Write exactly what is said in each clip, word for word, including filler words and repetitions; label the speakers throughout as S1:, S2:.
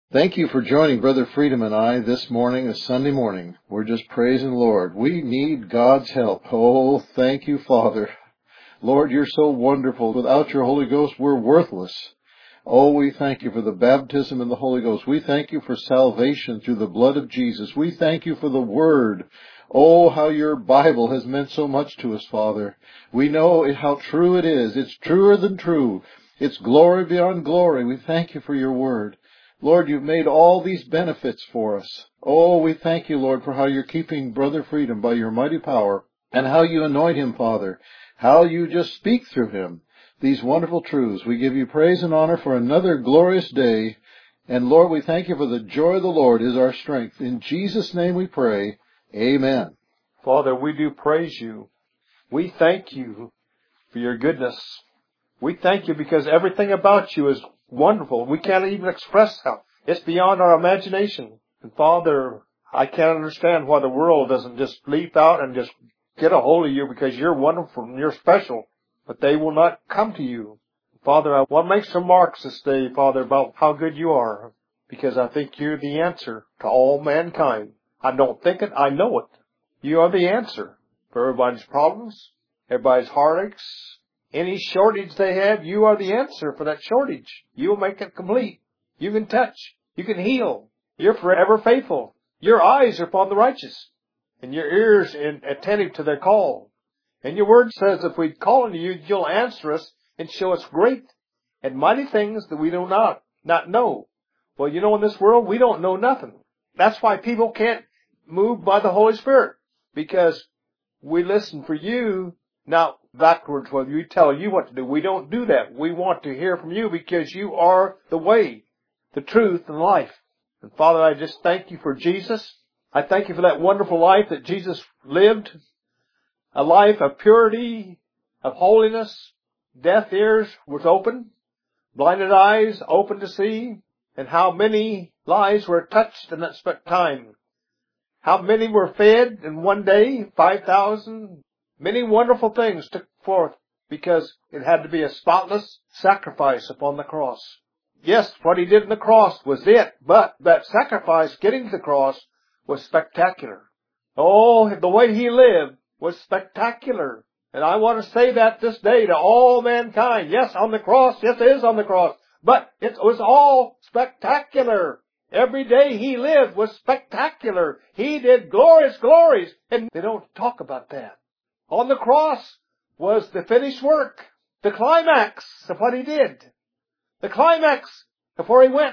S1: Thank you for joining Brother Freedom and I this morning, a Sunday morning. We're just praising the Lord. We need God's help. Oh, thank you, Father. Lord, you're so wonderful. Without your Holy Ghost, we're worthless. Oh, we thank you for the baptism in the Holy Ghost. We thank you for salvation through the blood of Jesus. We thank you for the Word. Oh, how your Bible has meant so much to us, Father. We know how true it is. It's truer than true. It's glory beyond glory. We thank you for your Word. Lord, you've made all these benefits for us. Oh, we thank you, Lord, for how you're keeping Brother Freedom by your mighty power, and how you anoint him, Father, how you just speak through him these wonderful truths. We give you praise and honor for another glorious day, and Lord, we thank you for the joy of the Lord is our strength. In Jesus' name we pray, amen.
S2: Father, we do praise you. We thank you for your goodness. We thank you because everything about you is wonderful. We can't even express how. It's beyond our imagination. And Father, I can't understand why the world doesn't just leap out and just get a hold of you because you're wonderful and you're special. But they will not come to you. Father, I want to make some marks this day, Father, about how good you are. Because I think you're the answer to all mankind. I don't think it, I know it. You are the answer for everybody's problems, everybody's heartaches. Any shortage they have, you are the answer for that shortage. You will make it complete. You can touch. You can heal. You're forever faithful. Your eyes are upon the righteous, and your ears in, attentive to their call. And your word says if we call unto you, you'll answer us and show us great and mighty things that we do not, not know. Well, you know, in this world, we don't know nothing. That's why people can't move by the Holy Spirit, because we listen for you, not backwards when we tell you what to do. We don't do that. We want to hear from you because you are the way, the truth, and life. And Father, I just thank you for Jesus. I thank you for that wonderful life that Jesus lived, a life of purity, of holiness. Deaf ears was open, blinded eyes open to see, and how many lives were touched in that time. How many were fed in one day, five thousand. Many wonderful things took forth because it had to be a spotless sacrifice upon the cross. Yes, what he did on the cross was it, but that sacrifice getting to the cross was spectacular. Oh, the way he lived was spectacular. And I want to say that this day to all mankind. Yes, on the cross. Yes, it is on the cross. But it was all spectacular. Every day he lived was spectacular. He did glorious glories. And they don't talk about that. On the cross was the finished work, the climax of what he did, the climax of where he went,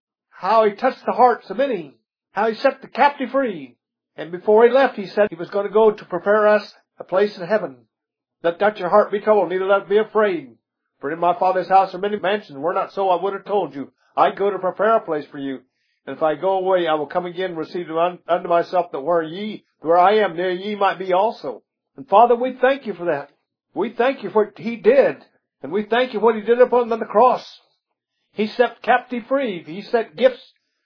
S2: how he touched the hearts of many, how he set the captive free. And before he left, he said he was going to go to prepare us a place in heaven. Let not your heart be troubled, neither let it be afraid. For in my Father's house are many mansions. Were not so, I would have told you. I go to prepare a place for you. And if I go away, I will come again and receive you unto myself, that where ye, where I am, there ye might be also. And Father, we thank you for that. We thank you for what he did. And we thank you for what he did upon the cross. He set captive free. He set gifts.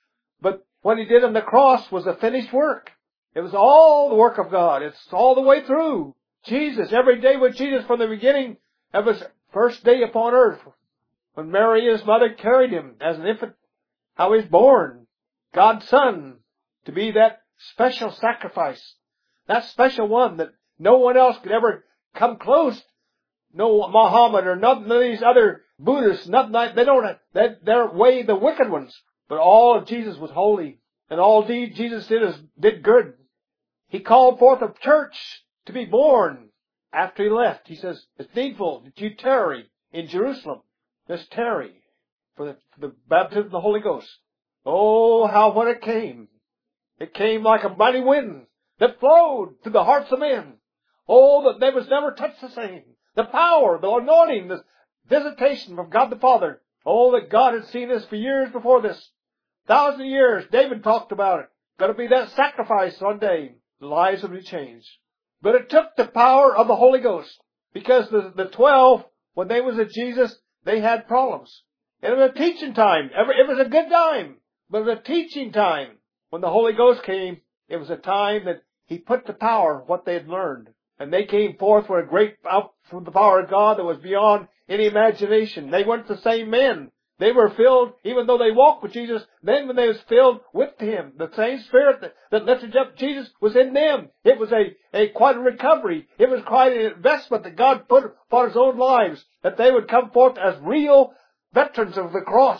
S2: But what he did on the cross was a finished work. It was all the work of God. It's all the way through. Jesus, every day with Jesus from the beginning of his first day upon earth. When Mary, his mother, carried him as an infant. How he was born. God's Son. To be that special sacrifice. That special one that no one else could ever come close. No Muhammad or none of these other Buddhists, nothing like, they don't, they, they're way the wicked ones. But all of Jesus was holy. And all Jesus did is, did good. He called forth a church to be born. After he left, he says, it's needful that you tarry in Jerusalem. Just tarry for the, for the baptism of the Holy Ghost. Oh, how when it came. It came like a mighty wind that flowed through the hearts of men. Oh, that they was never touched the same. The power, the anointing, the visitation from God the Father. Oh, that God had seen this for years before this. Thousand years. David talked about it. Got to be that sacrifice one day. The lives would be changed. But it took the power of the Holy Ghost. Because the, the twelve, when they was at Jesus, they had problems. And it was a teaching time. It was a good time. But it was a teaching time. When the Holy Ghost came, it was a time that he put to power what they had learned. And they came forth with a great, out from the power of God that was beyond any imagination. They weren't the same men They were filled, even though they walked with Jesus, then when they was filled with Him, the same Spirit that, that lifted up Jesus was in them. It was a, a quite a recovery. It was quite an investment that God put for His own lives, that they would come forth as real veterans of the cross.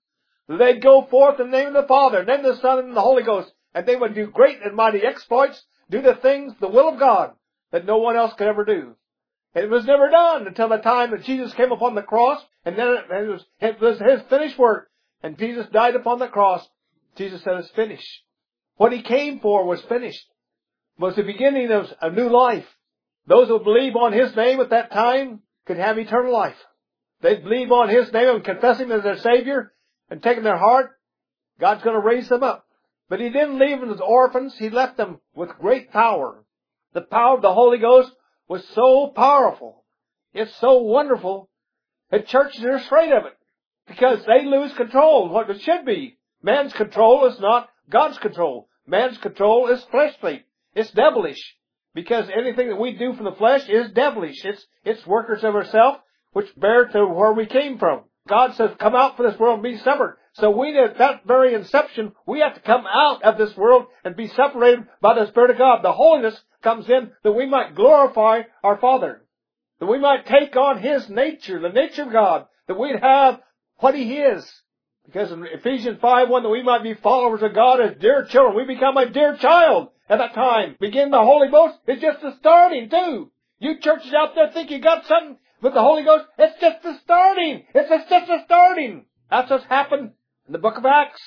S2: They'd go forth in the name of the Father, in the name of the Son, and the Holy Ghost, and they would do great and mighty exploits, do the things, the will of God, that no one else could ever do. It was never done until the time that Jesus came upon the cross, and then it was, it was His finished work. And Jesus died upon the cross. Jesus said, it's finished. What He came for was finished. It was the beginning of a new life. Those who believe on His name at that time could have eternal life. They'd believe on His name and confess Him as their Savior and take Him in their heart. God's going to raise them up. But He didn't leave them as orphans. He left them with great power. The power of the Holy Ghost was so powerful. It's so wonderful that churches are afraid of it because they lose control of what it should be. Man's control is not God's control. Man's control is fleshly. It's devilish because anything that we do from the flesh is devilish. It's, it's workers of ourselves which bear to where we came from. God says, come out from this world and be separate. So we, at that very inception, we have to come out of this world and be separated by the Spirit of God. The holiness comes in that we might glorify our Father. That we might take on His nature, the nature of God. That we'd have what He is. Because in Ephesians five one, that we might be followers of God as dear children. We become a dear child at that time. Begin the Holy Ghost is just the starting too. You churches out there think you got something with the Holy Ghost. It's just the starting. It's just the starting. That's what's happened in the book of Acts.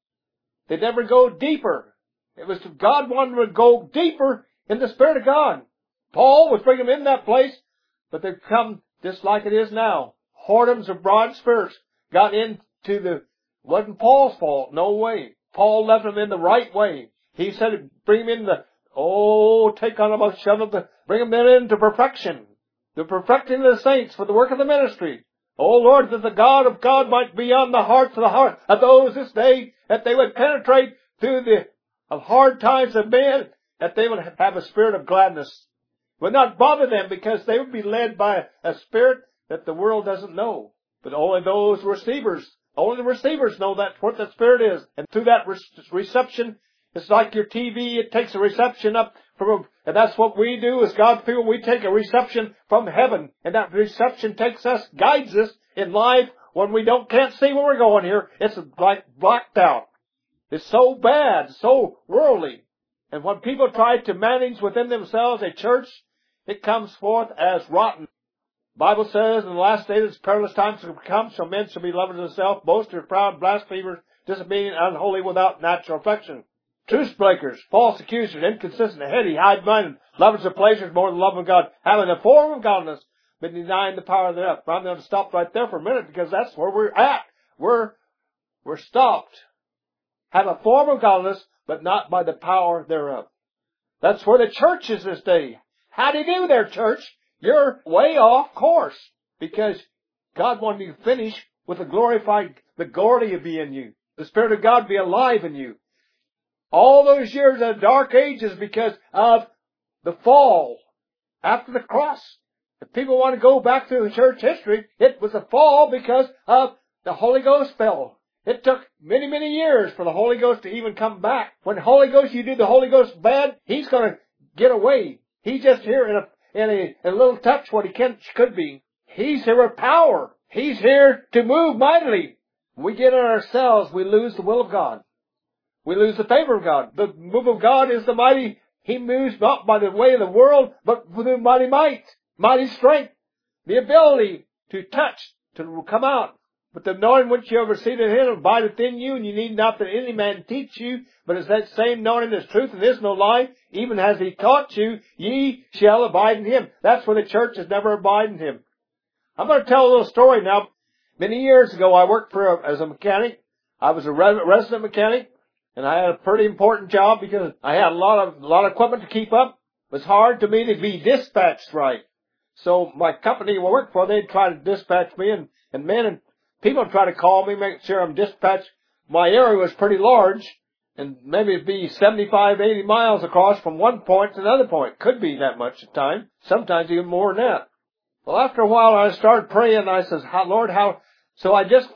S2: They never go deeper. It was God wanted to go deeper in the Spirit of God. Paul was bringing them in that place, but they've come just like it is now. Whoredoms of broad spirits got into the, wasn't Paul's fault, no way. Paul left them in the right way. He said, bring them in the, oh, take on them, shove them, the, bring them into perfection. The perfecting of the saints for the work of the ministry. Oh Lord, that the God of God might be on the hearts of the heart of those this day, that they would penetrate through the of hard times of men, that they would have a spirit of gladness. It would not bother them because they would be led by a spirit that the world doesn't know. But only those receivers, only the receivers know that what the Spirit is. And through that re- reception, it's like your T V, it takes a reception up from, and that's what we do as God's people. We take a reception from heaven, and that reception takes us, guides us in life when we don't, can't see where we're going here. It's like blacked out. It's so bad, so worldly. And when people try to manage within themselves a church, it comes forth as rotten. The Bible says in the last days, perilous times will come, so men shall be lovers of self, boasters, proud, blasphemers, disobedient, unholy, without natural affection. Truce breakers, false accusers, inconsistent, heady, high-minded, lovers of pleasures more than the love of God, having a form of godliness, but denying the power thereof. I'm going to stop right there for a minute because that's where we're at. We're, we're stopped. Have a form of godliness, but not by the power thereof. That's where the church is this day. How do you do there, church? You're way off course because God wanted you to finish with the glorified, the glory of being in you. The Spirit of God be alive in you. All those years of dark ages because of the fall after the cross. If people want to go back to the church history, it was a fall because of the Holy Ghost fell. It took many, many years for the Holy Ghost to even come back. When the Holy Ghost, you do the Holy Ghost bad, He's going to get away. He's just here in a in a, a little touch what He can, could be. He's here with power. He's here to move mightily. When we get in ourselves, we lose the will of God. We lose the favor of God. The move of God is the mighty. He moves not by the way of the world, but with the mighty might, mighty strength, the ability to touch, to come out. But the knowing which you have received in Him abideth in you, and you need not that any man teach you, but as that same knowing is truth and is no lie, even as He taught you, ye shall abide in Him. That's where the church has never abided in Him. I'm going to tell a little story now. Many years ago, I worked for a, as a mechanic. I was a re- resident mechanic, and I had a pretty important job because I had a lot of a lot of equipment to keep up. It was hard to me to be dispatched right. So my company I worked for, they'd try to dispatch me, and, and men and people try to call me, make sure I'm dispatched. My area was pretty large, and maybe it'd be seventy-five, eighty miles across from one point to another point. Could be that much at time. Sometimes even more than that. Well, after a while, I started praying, and I says, how, Lord, how... So I just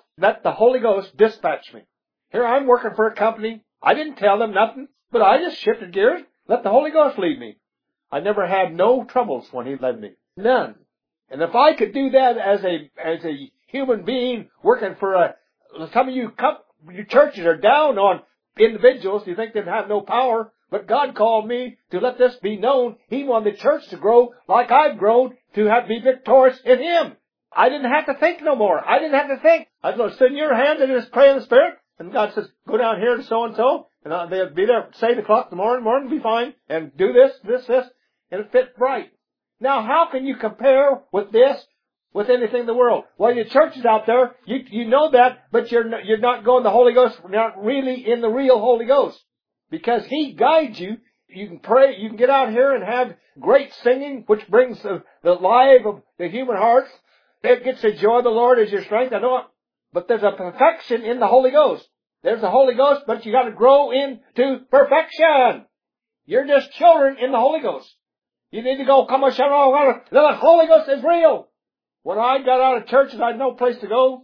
S2: let the Holy Ghost dispatch me. Here I'm working for a company. I didn't tell them nothing, but I just shifted gears. Let the Holy Ghost lead me. I never had no troubles when He led me. None. And if I could do that as a, as a human being working for a, some of you, your churches are down on individuals. You think they have no power, but God called me to let this be known. He wanted the church to grow like I've grown, to have be victorious in Him. I didn't have to think no more. I didn't have to think. I was sit in your hands and just pray in the Spirit. And God says, go down here to so-and-so, and they'll be there at eight o'clock in the morning, morning will be fine, and do this, this, this, and it fit right. Now, how can you compare with this with anything in the world? Well, your church is out there, you you know that, but you're not, you're not going the Holy Ghost, you're not really in the real Holy Ghost. Because He guides you. You can pray, you can get out here and have great singing, which brings the, the life of the human hearts. It gets the joy of the Lord as your strength, I know it. But there's a perfection in the Holy Ghost. There's the Holy Ghost, but you got to grow into perfection. You're just children in the Holy Ghost. You need to go, come on, shout out, the Holy Ghost is real. When I got out of church and I had no place to go,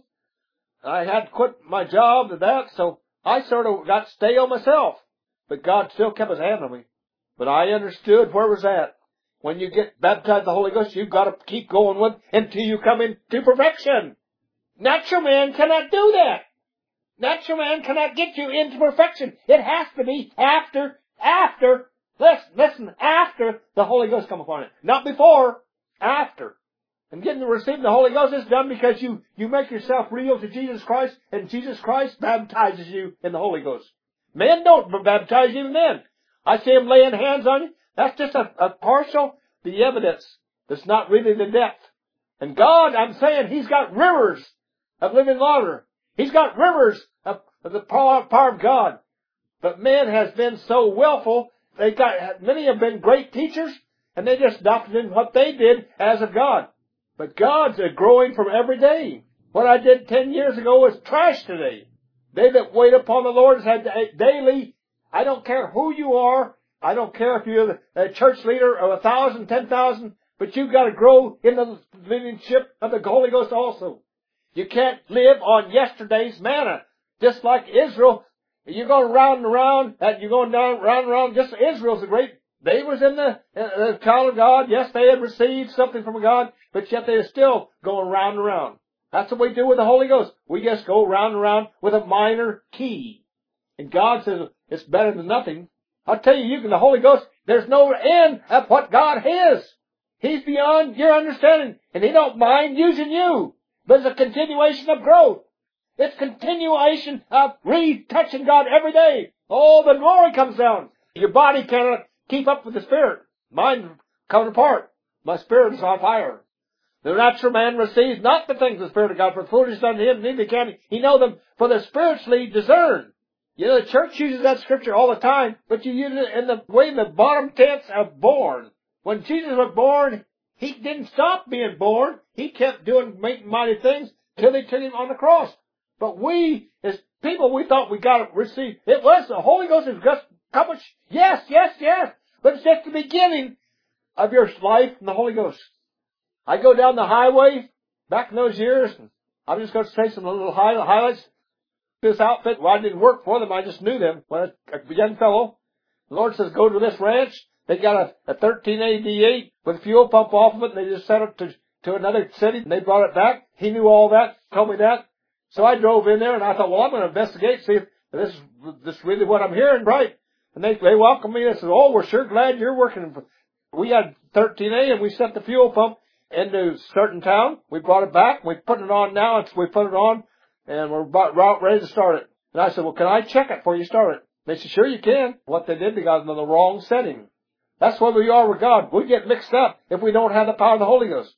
S2: I had to quit my job and that, so I sort of got stale myself. But God still kept His hand on me. But I understood where it was at. When you get baptized in the Holy Ghost, you've got to keep going with until you come into perfection. Natural man cannot do that. Natural man cannot get you into perfection. It has to be after, after, listen, listen, after the Holy Ghost come upon it. Not before, after. And getting to receive the Holy Ghost is done because you, you make yourself real to Jesus Christ, and Jesus Christ baptizes you in the Holy Ghost. Men don't baptize even then. I see them laying hands on you. That's just a, a partial, the evidence. That's not really the depth. And God, I'm saying, He's got rivers of living water. He's got rivers of, of the power, power of God. But man has been so willful, they got, many have been great teachers, and they just adopted in what they did as of God. But God's a growing from every day. What I did ten years ago is trash today. They that wait upon the Lord has had daily, I don't care who you are, I don't care if you're a church leader of a thousand, ten thousand, but you've got to grow in the leadership of the Holy Ghost also. You can't live on yesterday's manna. Just like Israel, you're going round and around, and you're going down, round and around. Just Israel's a great, they was in the, uh, the child of God. Yes, they had received something from God, but yet they're still going round and around. That's what we do with the Holy Ghost. We just go round and around with a minor key. And God says it's better than nothing. I'll tell you, you can, the Holy Ghost, there's no end of what God has. He's beyond your understanding, and He don't mind using you. But it's a continuation of growth. It's continuation of retouching God every day. Oh, the glory comes down. Your body cannot keep up with the Spirit. Mine's coming apart. My spirit is on fire. The natural man receives not the things of the Spirit of God, for the foolish unto him, neither can he know them, for they're spiritually discerned. You know, the church uses that scripture all the time, but you use it in the way the bottom tense of born. When Jesus was born, He didn't stop being born. He kept doing mighty things till they took Him on the cross. But we, as people, we thought we got to receive. It was the Holy Ghost is just coming. Yes, yes, yes. But it's just the beginning of your life in the Holy Ghost. I go down the highway back in those years, and I'm just going to say some little highlights. This outfit, well, I didn't work for them. I just knew them when I was a young fellow. The Lord says, go to this ranch. They got a, a thirteen A D eight with a fuel pump off of it, and they just sent it to, to another city, and they brought it back. He knew all that, told me that. So I drove in there, and I thought, well, I'm going to investigate, see if this is, this is really what I'm hearing, right? And they, they welcomed me, and they said, oh, we're sure glad you're working. We had thirteen A, and we sent the fuel pump into a certain town. We brought it back. We put it on now. It's, we put it on, and we're about ready to start it. And I said, well, can I check it before you start it? They said, sure you can. What they did, they got into the wrong setting. That's where we are with God. We get mixed up if we don't have the power of the Holy Ghost.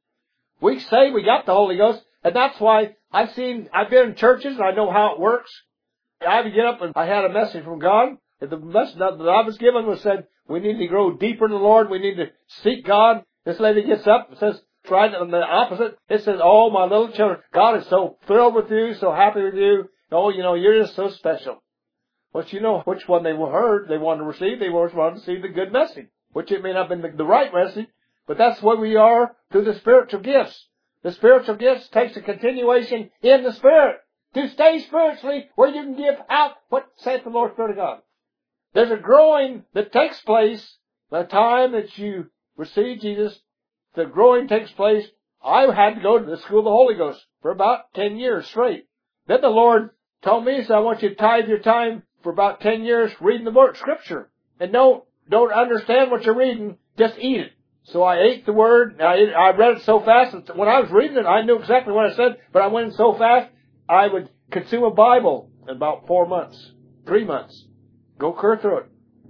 S2: We say we got the Holy Ghost, and that's why I've seen, I've been in churches, and I know how it works. I would get up, and I had a message from God. And the message that I was given was said, we need to grow deeper in the Lord. We need to seek God. This lady gets up and says, right on the opposite, it says, oh, my little children, God is so thrilled with you, so happy with you. Oh, you know, you're just so special. But you know which one they heard, they wanted to receive. They wanted to receive the good message, which it may not have been the, the right message, but that's where we are through the spiritual gifts. The spiritual gifts takes a continuation in the Spirit to stay spiritually where you can give out what saith the Lord Spirit of God. There's a growing that takes place by the time that you receive Jesus. The growing takes place. I had to go to the school of the Holy Ghost for about ten years straight. Then the Lord told me, he said, I want you to tithe your time for about ten years reading the Word, Scripture. And don't, don't understand what you're reading, just eat it. So I ate the Word, I, I read it so fast, that when I was reading it, I knew exactly what I said, but I went in so fast, I would consume a Bible in about four months, three months. Go clear through it.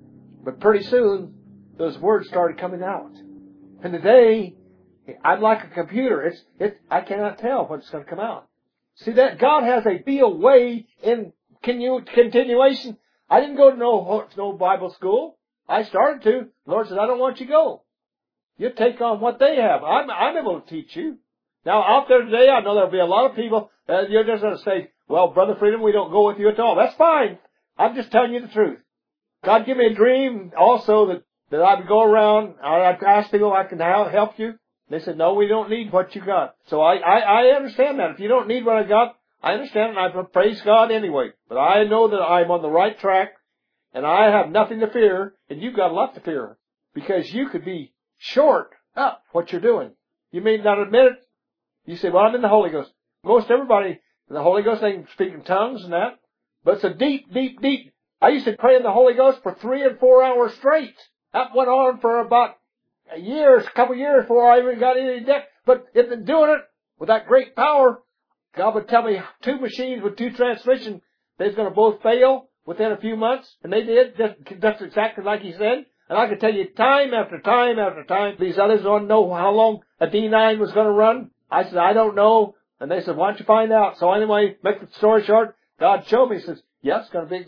S2: But pretty soon, those words started coming out. And today, I'm like a computer. It's, it, I cannot tell what's going to come out. See that God has a real way in continuation. I didn't go to no, no Bible school. I started to. The Lord said, I don't want you to go. You take on what they have. I'm, I'm able to teach you. Now, out there today, I know there'll be a lot of people, uh, you're just going to say, well, Brother Freedom, we don't go with you at all. That's fine. I'm just telling you the truth. God gave me a dream also that, that I would go around, I'd ask people, I can help you. They said, no, we don't need what you got. So I, I, I understand that. If you don't need what I got, I understand, and I praise God anyway. But I know that I'm on the right track, and I have nothing to fear, and you've got a lot to fear. Because you could be short up what you're doing. You may not admit it. You say, well, I'm in the Holy Ghost. Most everybody in the Holy Ghost, they can speak in tongues and that. But it's a deep, deep, deep. I used to pray in the Holy Ghost for three and four hours straight. That went on for about a year, a couple of years before I even got any depth. But in doing it with that great power, God would tell me two machines with two transmissions, they're going to both fail within a few months. And they did. Just, just exactly like He said. And I could tell you time after time after time, these others don't know how long a D nine was going to run. I said, I don't know. And they said, why don't you find out? So anyway, make the story short, God showed me. He says, yes, it's going to be.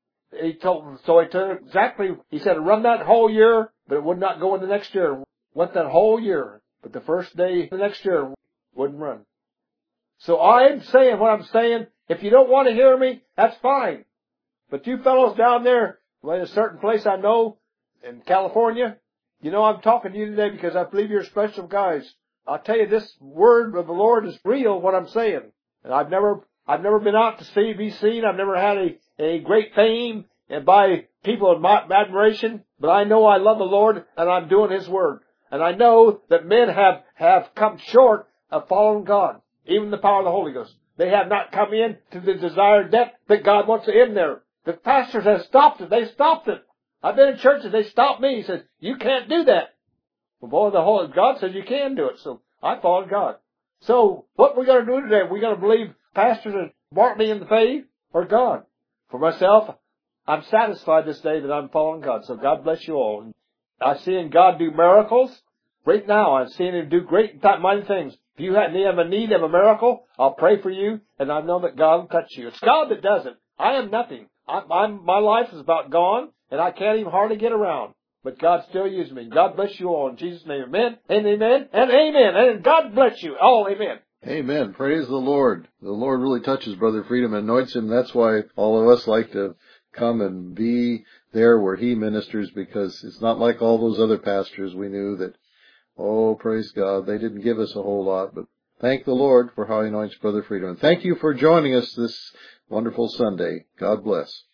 S2: He told, so he told exactly, he said, run that whole year, but it would not go in the next year. Went that whole year, but the first day the next year wouldn't run. So I'm saying what I'm saying. If you don't want to hear me, that's fine. But you fellows down there, well, in a certain place I know, in California, you know I'm talking to you today because I believe you're special guys. I'll tell you, this word of the Lord is real, what I'm saying. And I've never, I've never been out to see, be seen. I've never had a, a great fame and by people of my admiration. But I know I love the Lord and I'm doing His word. And I know that men have, have come short of following God, even the power of the Holy Ghost. They have not come in to the desired depth that God wants in there. The pastors have stopped it. They stopped it. I've been in churches, they stopped me. He says, you can't do that. Well, boy, the Holy God says you can do it. So I followed God. So what we're going to do today, we're going to believe pastors that mark me in the faith or God. For myself, I'm satisfied this day that I'm following God. So God bless you all. And I'm seeing God do miracles. Right now, I'm seeing Him do great and mighty things. If you have a need of a miracle, I'll pray for you, and I know that God will touch you. It's God that does it. I am nothing. I'm, I'm, my life is about gone, and I can't even hardly get around. But God still uses me. God bless you all in Jesus' name. Amen and amen and amen. And God bless you all. Amen.
S1: Amen. Praise the Lord. The Lord really touches Brother Freedom and anoints him. That's why all of us like to come and be there where he ministers, because it's not like all those other pastors we knew that, oh, praise God, they didn't give us a whole lot. But thank the Lord for how He anoints Brother Freedom. And thank you for joining us this wonderful Sunday. God bless.